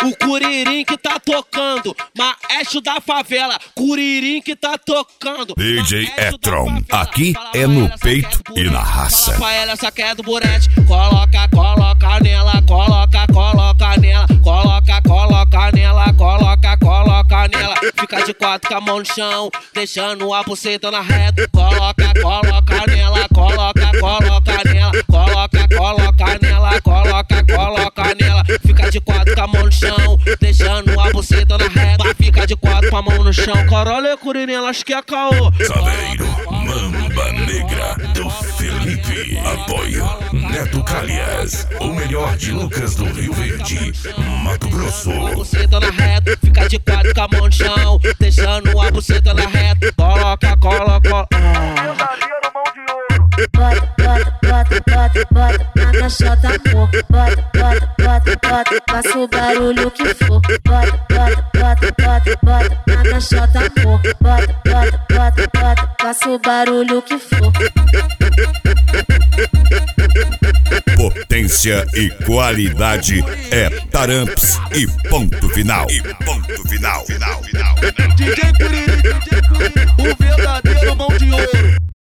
O Curirim que tá tocando, maestro da favela. Curirim que tá tocando. DJ Etron, aqui é no peito e na raça. Fala pra ela, essa que é do burete. Coloca, coloca nela, coloca, coloca nela. Coloca, coloca nela, coloca, coloca nela. Fica de quatro com a mão no chão, deixando a buceta na reta. Coloca, coloca nela, coloca, coloca nela. Coloca, coloca nela, coloca, coloca nela. Fica de quatro com a mão no chão, deixando a buceta na reta. Fica de quatro com a mão no chão. Caralho, é Curirim, acho que é caô. Saveiro, Mamba Negra do Felipe. Apoio Neto Calhas, o melhor de Lucas do Rio Verde, Mato Grosso. Buceta na reta, fica de quatro com a mão no chão, deixando a buceta na reta. Coloca, coloca. Bota, bota, bota, bota, bota na caixota, amor. Bota, bota, bota, bota, faça o barulho que for. Bota, bota, bota, bota, bota na caixota, amor. Bota, bota, bota, bota, faça o barulho que for. Potência e qualidade é Taramps e ponto final. E ponto final. DJ Curirim, o verdadeiro mão de ouro.